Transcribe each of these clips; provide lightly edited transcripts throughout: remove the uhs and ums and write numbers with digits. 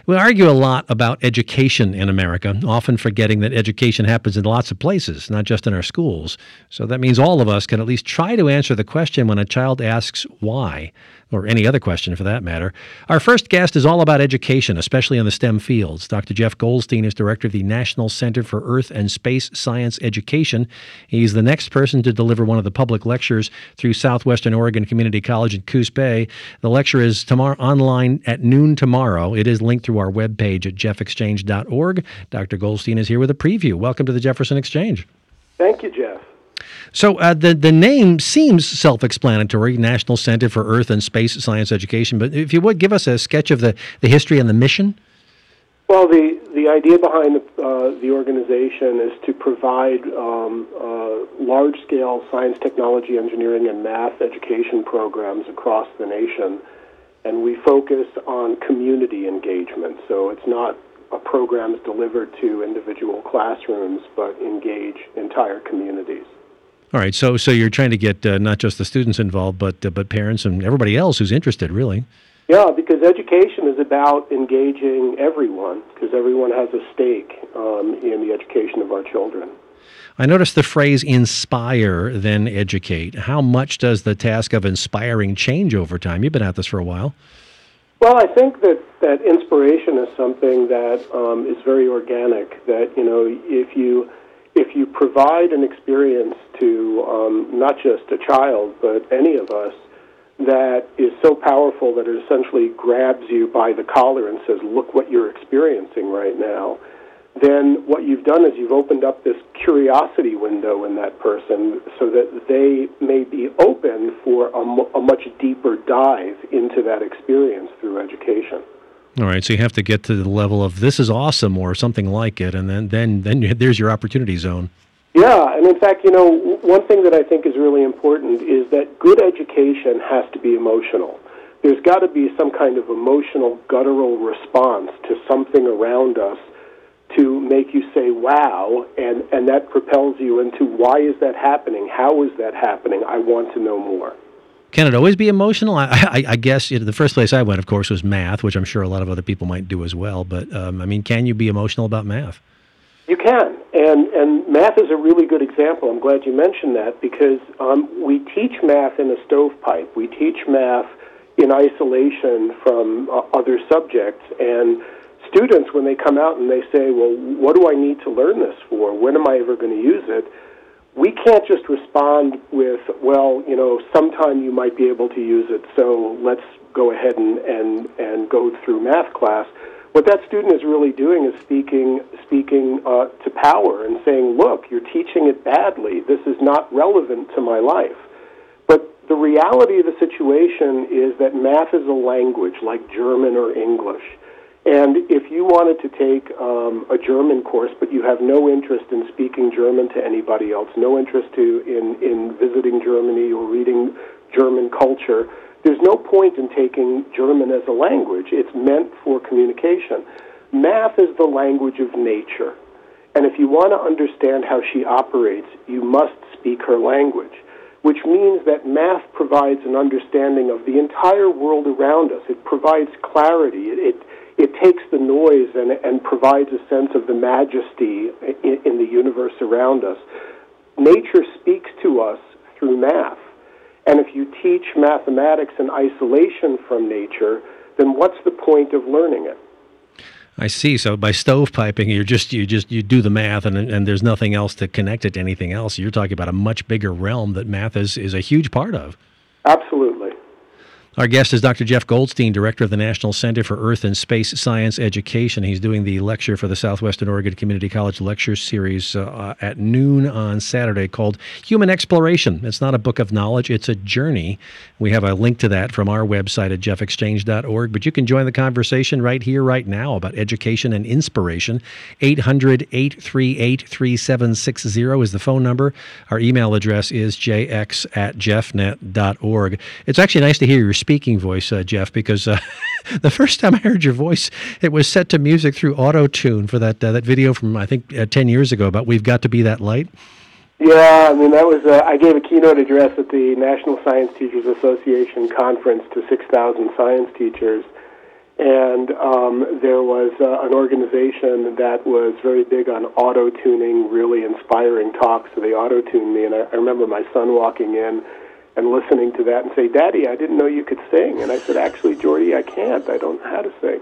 We argue a lot about education in America, often forgetting that education happens in lots of places, not just in our schools. So that means all of us can at least try to answer the question when a child asks why, or any other question for that matter. Our first guest is all about education, especially in the STEM fields. Dr. Jeff Goldstein is director of the National Center for Earth and Space Science Education. He's the next person to deliver one of the public lectures through Southwestern Oregon Community College in Coos Bay. The lecture is online at noon tomorrow. It is linked through our webpage at jeffexchange.org. Dr. Goldstein is here with a preview. Welcome to the Jefferson Exchange. Thank you, Jeff. So the name seems self-explanatory, National Center for Earth and Space Science Education, but if you would, give us a sketch of the history and the mission. Well, the idea behind the organization is to provide large-scale science, technology, engineering, and math education programs across the nation, and we focus on community engagement. So it's not programs delivered to individual classrooms, but engage entire communities. All right, so you're trying to get not just the students involved, but parents and everybody else who's interested, really. Yeah, because education is about engaging everyone, because everyone has a stake in the education of our children. I noticed the phrase inspire, then educate. How much does the task of inspiring change over time? You've been at this for a while. Well, I think that inspiration is something that is very organic, that, if you provide an experience to not just a child, but any of us, that is so powerful that it essentially grabs you by the collar and says, look what you're experiencing right now, then what you've done is you've opened up this curiosity window in that person so that they may be open for a much deeper dive into that experience through education. All right, so you have to get to the level of this is awesome or something like it, and then there's your opportunity zone. Yeah, and in fact, one thing that I think is really important is that good education has to be emotional. There's got to be some kind of emotional, guttural response to something around us to make you say, wow, and that propels you into why is that happening? How is that happening? I want to know more. Can it always be emotional? I guess the first place I went, of course, was math, which I'm sure a lot of other people might do as well. But, can you be emotional about math? You can, and math is a really good example. I'm glad you mentioned that because we teach math in a stovepipe. We teach math in isolation from other subjects, and students, when they come out and they say, well, what do I need to learn this for? When am I ever going to use it? We can't just respond with, well, sometime you might be able to use it, so let's go ahead and go through math class. What that student is really doing is speaking to power and saying, look, you're teaching it badly. This is not relevant to my life. But the reality of the situation is that math is a language like German or English. And if you wanted to take a German course, but you have no interest in speaking German to anybody else, no interest in visiting Germany or reading German culture, there's no point in taking German as a language. It's meant for communication. Math is the language of nature. And if you want to understand how she operates, you must speak her language, which means that math provides an understanding of the entire world around us. It provides clarity. It takes the noise and provides a sense of the majesty in the universe around us. Nature speaks to us through math. And if you teach mathematics in isolation from nature, then what's the point of learning it? I see. So by stovepiping, you do the math, and there's nothing else to connect it to anything else. You're talking about a much bigger realm that math is a huge part of. Absolutely. Our guest is Dr. Jeff Goldstein, director of the National Center for Earth and Space Science Education. He's doing the lecture for the Southwestern Oregon Community College Lecture Series at noon on Saturday called Human Exploration. It's not a book of knowledge, it's a journey. We have a link to that from our website at jeffexchange.org, but you can join the conversation right here, right now about education and inspiration. 800-838-3760 is the phone number. Our email address is jx@jeffnet.org. It's actually nice to hear your speaking voice, Jeff, because the first time I heard your voice, it was set to music through auto-tune for that video from, I think, 10 years ago about We've Got to Be That Light. Yeah, that was, I gave a keynote address at the National Science Teachers Association conference to 6,000 science teachers, And there was an organization that was very big on auto-tuning, really inspiring talks. So they auto-tuned me, and I remember my son walking in and listening to that and say, "Daddy, I didn't know you could sing." And I said, "Actually, Jordy, I can't. I don't know how to sing."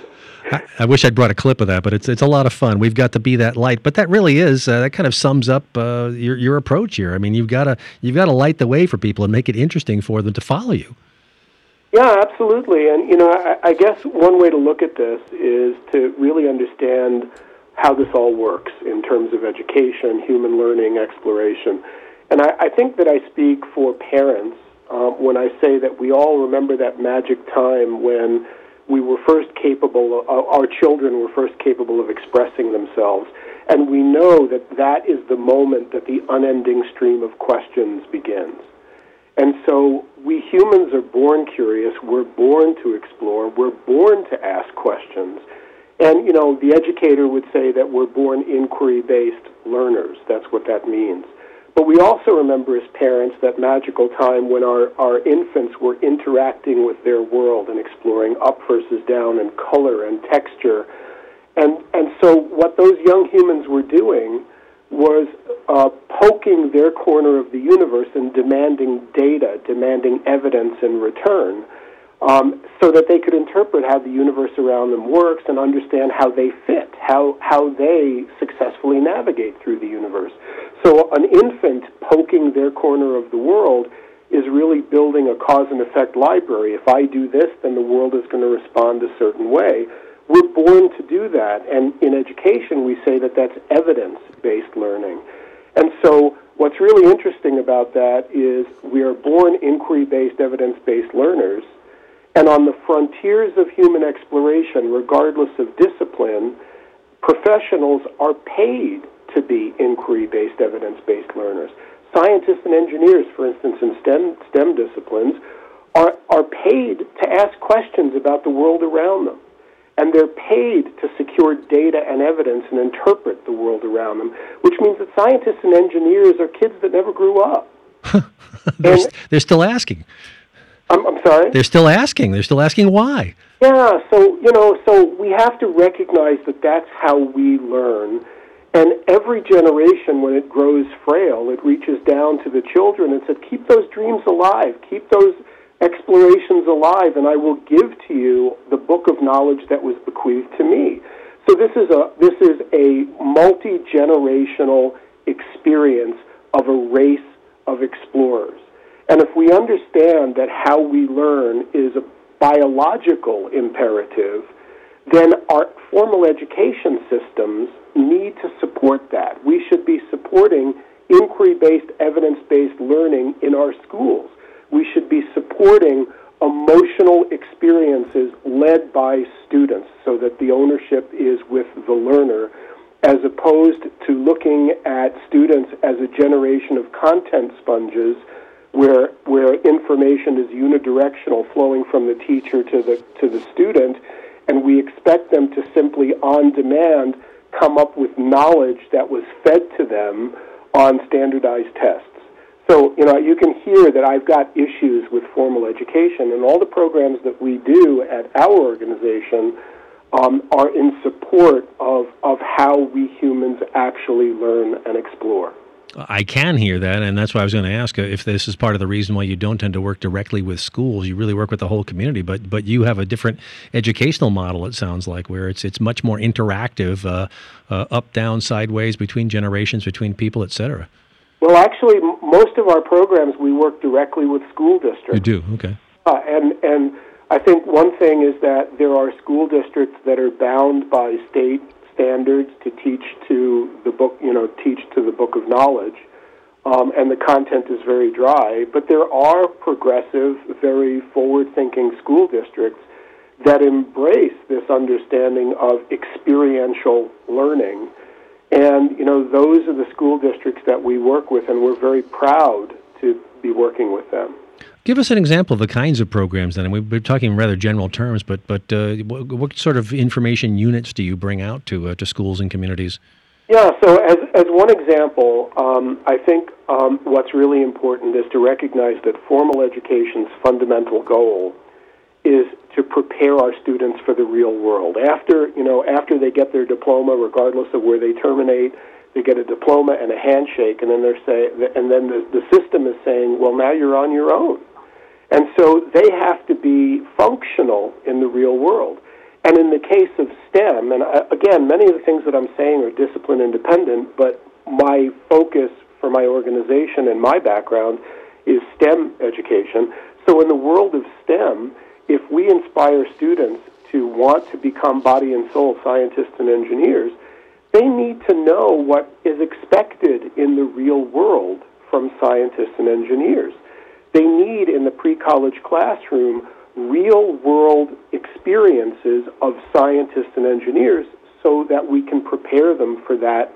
I wish I'd brought a clip of that, but it's a lot of fun. We've got to be that light, but that really is that kind of sums up your approach here. I mean, you've got to light the way for people and make it interesting for them to follow you. Yeah, absolutely. And I guess one way to look at this is to really understand how this all works in terms of education, human learning, exploration. And I think that I speak for parents when I say that we all remember that magic time when we were first capable, our children were first capable of expressing themselves. And we know that that is the moment that the unending stream of questions begins. And so we humans are born curious, we're born to explore, we're born to ask questions. And, the educator would say that we're born inquiry-based learners. That's what that means. But we also remember as parents that magical time when our infants were interacting with their world and exploring up versus down and color and texture. And so what those young humans were doing was poking their corner of the universe and demanding data, demanding evidence in return, so that they could interpret how the universe around them works and understand how they fit, how they successfully navigate through the universe. So an infant poking their corner of the world is really building a cause and effect library. If I do this, then the world is going to respond a certain way. We're born to do that, and in education we say that that's evidence-based learning. And so what's really interesting about that is we are born inquiry-based, evidence-based learners, and on the frontiers of human exploration, regardless of discipline, professionals are paid to be inquiry-based, evidence-based learners. Scientists and engineers, for instance, in STEM disciplines, are paid to ask questions about the world around them. And they're paid to secure data and evidence and interpret the world around them, which means that scientists and engineers are kids that never grew up. They're still asking. I'm sorry? They're still asking. They're still asking why. Yeah, so we have to recognize that that's how we learn. And every generation, when it grows frail, it reaches down to the children and says, keep those dreams alive, keep those explorations alive, and I will give to you the book of knowledge that was bequeathed to me. So this is a multi-generational experience of a race of explorers. And if we understand that how we learn is a biological imperative, then our formal education systems need to support that. We should be supporting inquiry-based, evidence-based learning in our schools. We should be supporting emotional experiences led by students so that the ownership is with the learner, as opposed to looking at students as a generation of content sponges where information is unidirectional, flowing from the teacher to the student, and we expect them to simply on demand come up with knowledge that was fed to them on standardized tests. So, you can hear that I've got issues with formal education, and all the programs that we do at our organization are in support of how we humans actually learn and explore. I can hear that, and that's why I was going to ask if this is part of the reason why you don't tend to work directly with schools. You really work with the whole community, but you have a different educational model, it sounds like, where it's much more interactive, up, down, sideways, between generations, between people, et cetera. Well, actually, most of our programs, we work directly with school districts. You do, okay. And I think one thing is that there are school districts that are bound by state standards to teach to the book, teach to the book of knowledge, and the content is very dry. But there are progressive, very forward-thinking school districts that embrace this understanding of experiential learning. And, those are the school districts that we work with, and we're very proud to be working with them. Give us an example of the kinds of programs then. We've been talking in rather general terms, but what sort of information units do you bring out to schools and communities? Yeah, so as one example, I think what's really important is to recognize that formal education's fundamental goal is to prepare our students for the real world. After they get their diploma, regardless of where they terminate, they get a diploma and a handshake, and then the system is saying, well, now you're on your own. And so they have to be functional in the real world. And in the case of STEM, and again, many of the things that I'm saying are discipline independent, but my focus for my organization and my background is STEM education. So in the world of STEM, if we inspire students to want to become body and soul scientists and engineers, they need to know what is expected in the real world from scientists and engineers. They need, in the pre-college classroom, real-world experiences of scientists and engineers so that we can prepare them for that,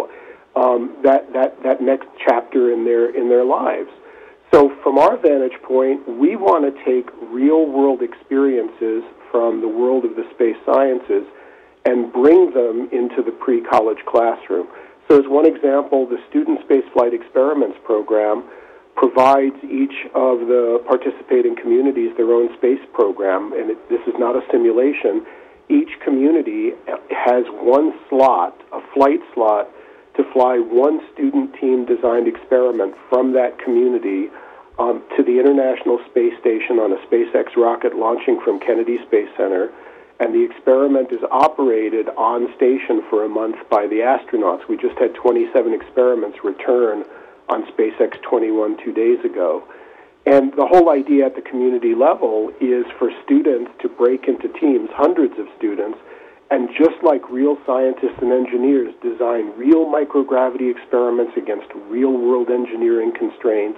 that next chapter in their lives. So from our vantage point, we want to take real-world experiences from the world of the space sciences and bring them into the pre-college classroom. So as one example, the Student Spaceflight Experiments program provides each of the participating communities their own space program, and this is not a simulation. Each community has one slot, a flight slot, to fly one student team-designed experiment from that community to the International Space Station on a SpaceX rocket launching from Kennedy Space Center, and the experiment is operated on station for a month by the astronauts. We just had 27 experiments return on SpaceX 21 2 days ago. And the whole idea at the community level is for students to break into teams, hundreds of students, and just like real scientists and engineers, design real microgravity experiments against real-world engineering constraints,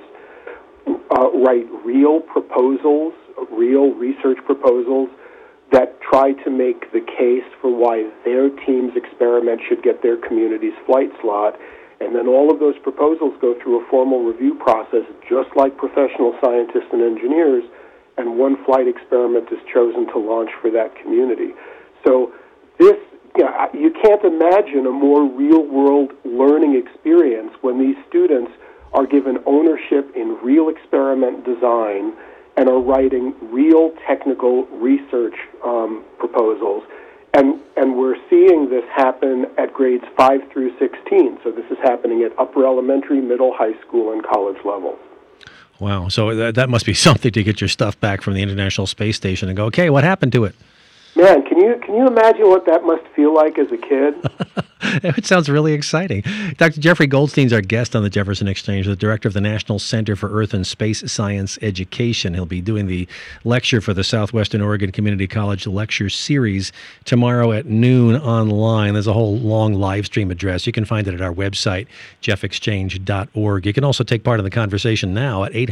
write real proposals, real research proposals that try to make the case for why their team's experiment should get their community's flight slot. And then all of those proposals go through a formal review process, just like professional scientists and engineers, and one flight experiment is chosen to launch for that community. So this, you can't imagine a more real-world learning experience when these students are given ownership in real experiment design and are writing real technical research proposals. And we're seeing this happen at grades 5 through 16. So this is happening at upper elementary, middle, high school, and college levels. Wow. So that must be something to get your stuff back from the International Space Station and go, okay, what happened to it? Man, can you imagine what that must feel like as a kid? It sounds really exciting. Dr. Jeffrey Goldstein is our guest on the Jefferson Exchange, the director of the National Center for Earth and Space Science Education. He'll be doing the lecture for the Southwestern Oregon Community College lecture series tomorrow at noon online. There's a whole long live stream address. You can find it at our website, jeffexchange.org. You can also take part in the conversation now at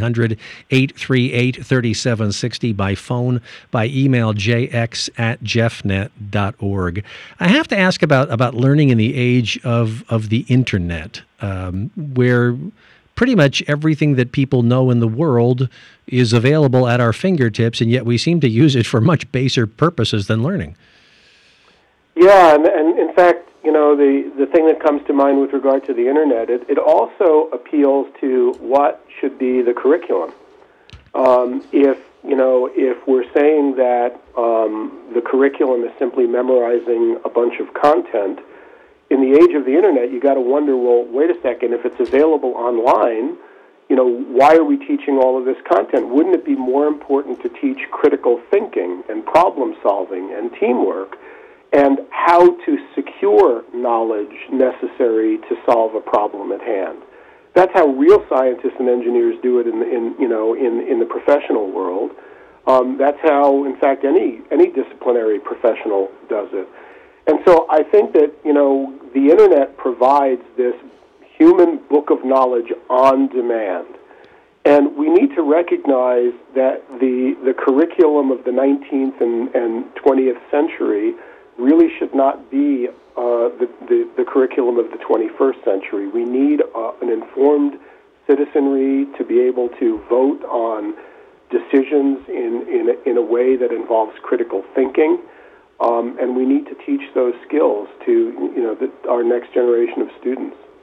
800-838-3760 by phone, by email, jx@jeffnet.org. I have to ask about learning in the age of the internet, where pretty much everything that people know in the world is available at our fingertips, and yet we seem to use it for much baser purposes than learning. Yeah, and in fact, the thing that comes to mind with regard to the internet, it also appeals to what should be the curriculum. If we're saying that the curriculum is simply memorizing a bunch of content, in the age of the internet, you got to wonder, well, wait a second, if it's available online, why are we teaching all of this content? Wouldn't it be more important to teach critical thinking and problem solving and teamwork and how to secure knowledge necessary to solve a problem at hand? That's how real scientists and engineers do it in the professional world. That's how, in fact, any disciplinary professional does it. And so I think that, the internet provides this human book of knowledge on demand. And we need to recognize that the curriculum of the 19th and 20th century really should not be the curriculum of the 21st century. We need an informed citizenry to be able to vote on decisions in a way that involves critical thinking. And we need to teach those skills to our next generation of students.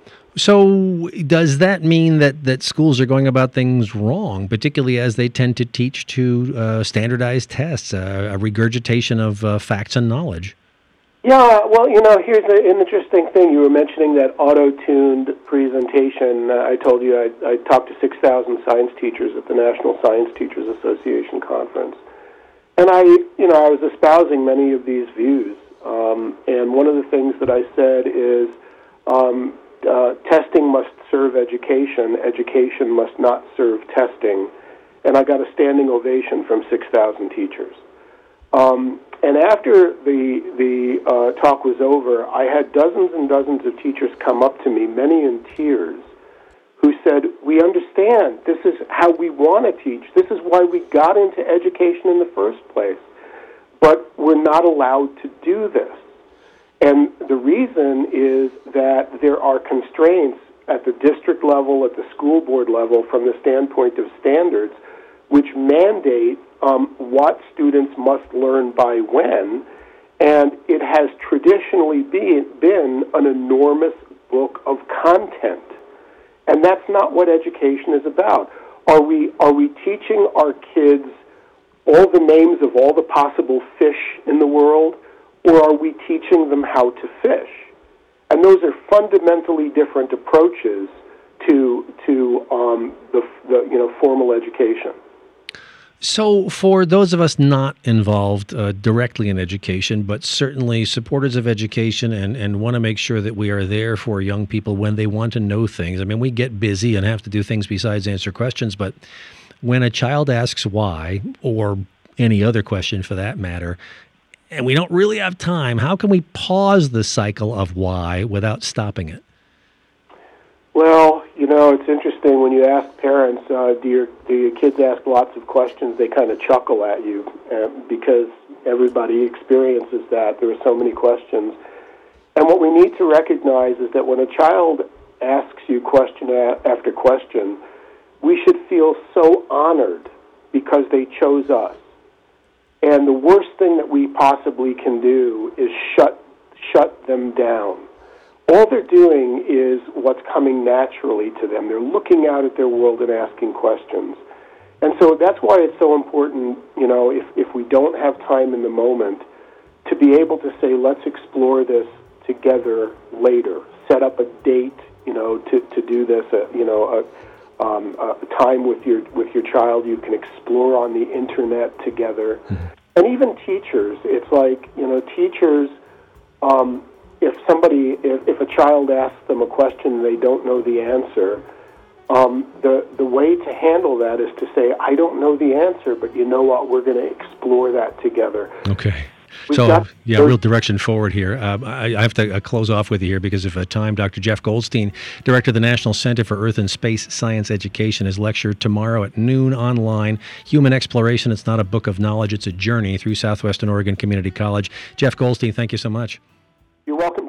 So does that mean that schools are going about things wrong, particularly as they tend to teach to standardized tests, a regurgitation of facts and knowledge? Yeah, well, here's an interesting thing. You were mentioning that auto-tuned presentation. I told you I talked to 6,000 science teachers at the National Science Teachers Association conference. And I was espousing many of these views. And one of the things that I said is testing must serve education. Education must not serve testing. And I got a standing ovation from 6,000 teachers. And after the talk was over, I had dozens and dozens of teachers come up to me, many in tears, who said, "We understand. This is how we want to teach. This is why we got into education in the first place. But we're not allowed to do this." And the reason is that there are constraints at the district level, at the school board level, from the standpoint of standards, which mandate what students must learn by when, and it has traditionally been an enormous book of content. And that's not what education is about. Are we teaching our kids all the names of all the possible fish in the world, or are we teaching them how to fish? And those are fundamentally different approaches to the formal education. So for those of us not involved directly in education, but certainly supporters of education and want to make sure that we are there for young people when they want to know things. I mean, we get busy and have to do things besides answer questions, but when a child asks why, or any other question for that matter, and we don't really have time, how can we pause the cycle of why without stopping it? Well, it's interesting when you ask parents, do your kids ask lots of questions? They kind of chuckle at you because everybody experiences that. There are so many questions. And what we need to recognize is that when a child asks you question after question, we should feel so honored because they chose us. And the worst thing that we possibly can do is shut them down. All they're doing is what's coming naturally to them. They're looking out at their world and asking questions. And so that's why it's so important, if we don't have time in the moment, to be able to say, let's explore this together later. Set up a date, to do this, a time with your child you can explore on the internet together. Mm-hmm. And even teachers, it's like, teachers, if a child asks them a question and they don't know the answer, the way to handle that is to say, I don't know the answer, but you know what, we're going to explore that together. Okay. Real direction forward here. I have to close off with you here because of time. Dr. Jeff Goldstein, Director of the National Center for Earth and Space Science Education, is lectured tomorrow at noon online. Human Exploration, it's not a book of knowledge, it's a journey through Southwestern Oregon Community College. Jeff Goldstein, thank you so much. You're welcome.